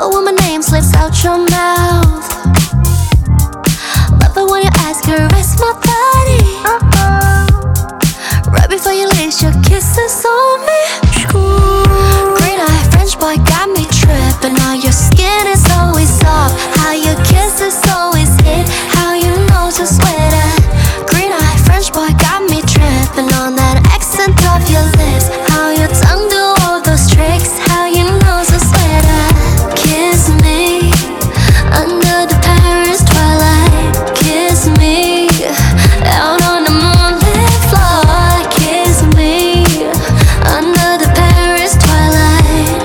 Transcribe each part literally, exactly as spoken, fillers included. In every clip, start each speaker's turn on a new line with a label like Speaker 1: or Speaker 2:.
Speaker 1: it when my name slips out your mouth. Love it when you ask her, rest my body. Uh-oh. Right before you lace your kisses on me. Green eye French boy got me tripping. Now your skin is always soft. How your kisses always hit. How your nose is sweater. Green eye French boy got me tripping on that accent of your lips. How your tongue do all those tricks. How your nose is sweater. Kiss me under the Paris twilight. Kiss me out on the moonlit floor. Kiss me under the Paris twilight.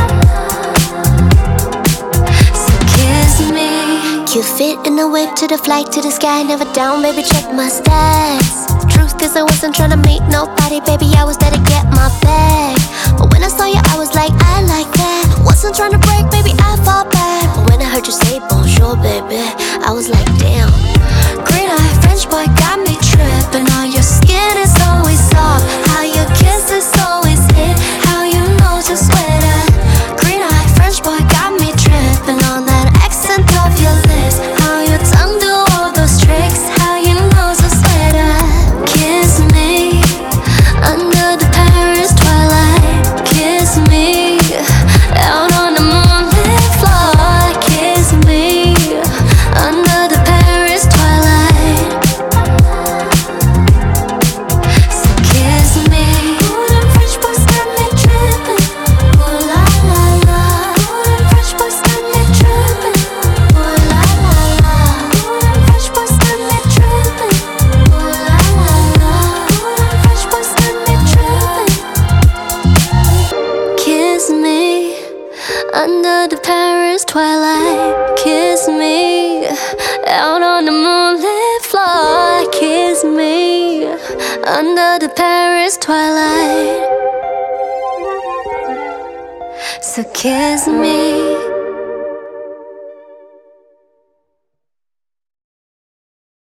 Speaker 1: So kiss me. Cute fit in the whip to the flight to the sky. Never down, baby, check my stats. Truth is I wasn't tryna meet nobody, baby, I was there to get my bag. But when I saw you, I was like, I like that. Wasn't tryna break, baby, I fall back. But when I heard you say bonjour, baby, I was like, damn. Green eye French boy got me tripping. Now your skin is always soft. How your kisses always hit. How your nose is sweater. Green eye French boy got me tripping on that accent of your lips. How your tongue do all those tricks. How your nose is sweater. Kiss me under the Paris twilight. Kiss me out on the moonlit floor. Kiss me under the Paris twilight. So kiss me. Ooh, them French boys got me tripping. Ooh la la la. Ooh, them French boys got me tripping. Ooh la la la. Ooh, them French boys got me tripping. Ooh la la la. Ooh, them French boys got me tripping. Kiss me under the Paris twilight. Kiss me out on the moonlit floor. Kiss me under the Paris twilight. So kiss me.